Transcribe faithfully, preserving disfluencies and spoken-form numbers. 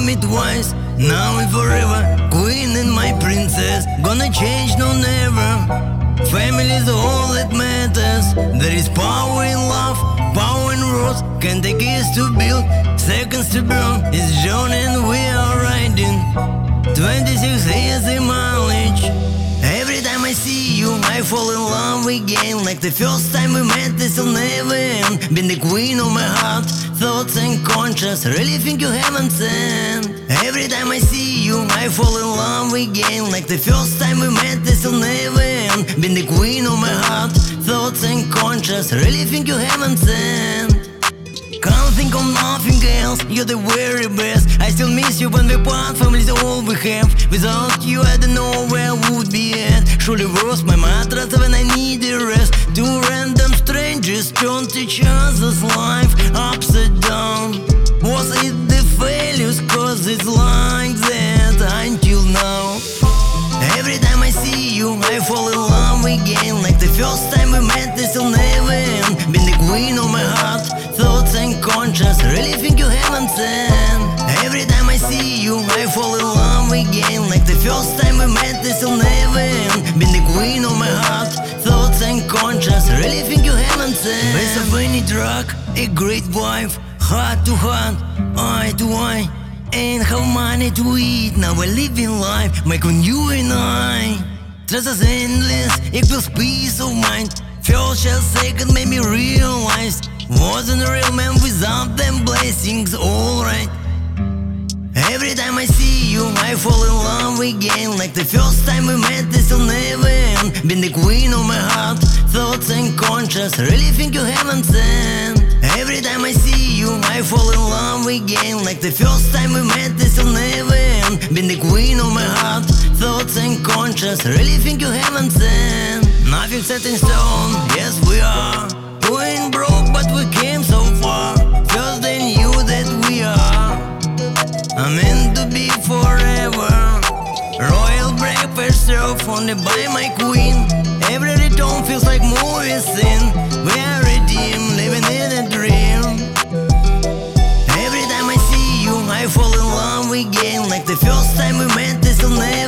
me twice, now and forever. Queen and my princess, gonna change, no never. Family's all that matters. There is power in love, power in rules. Can take years to build, seconds to burn. It's John and we are riding twenty-six years in mileage. Every time I see you, I fall in love again. Like the first time we met, this will never end. Been the queen of my heart, thoughts and conscience. Really think you haven't sent. Every time I see you, I fall in love again. Like the first time we met, this will never end. Been the queen of my heart, thoughts and conscience. Really think you haven't sent. Can't think of nothing else, you're the very best. I still miss you when we part, family's all we have. Without you I don't know where I would be at. Surely worth my mattress when I need a rest. Two random strangers turned each other's life upside down. Was it the failures, cause it's like that until now. Every time I see you, I fall in love again. Like the first time we met, this will never end. Been the queen of my heart, thoughts and conscience. Really think you haven't sent. Every time I see you, I fall in love again. Like the first time we met, this will never end. Been the queen of my heart, thoughts and conscience. Really think you haven't sent. Best of any drug, a great wife, heart to heart, eye to eye. Ain't have money to eat, now we're living life, making you and I. Trust is endless, equals peace of mind. First just second made me realize wasn't a real man without them blessings, alright. Every time I see you, I fall in love again. Like the first time we met, this will never end. Been the queen of my heart, thoughts and conscience. Really think you haven't sent. Every time I see you, I fall in love again. Like the first time we met, this will never end. Been the queen of my heart, thoughts and conscience. Really think you haven't sent. Nothing set in stone, yes we are. Going broke but we came so far. First they knew that we are I'm meant to be forever. Royal breakfast served only by my queen. Every return feels like movie scene. We are redeemed, living in a dream. Every time I see you, I fall in love again. Like the first time we met, this will never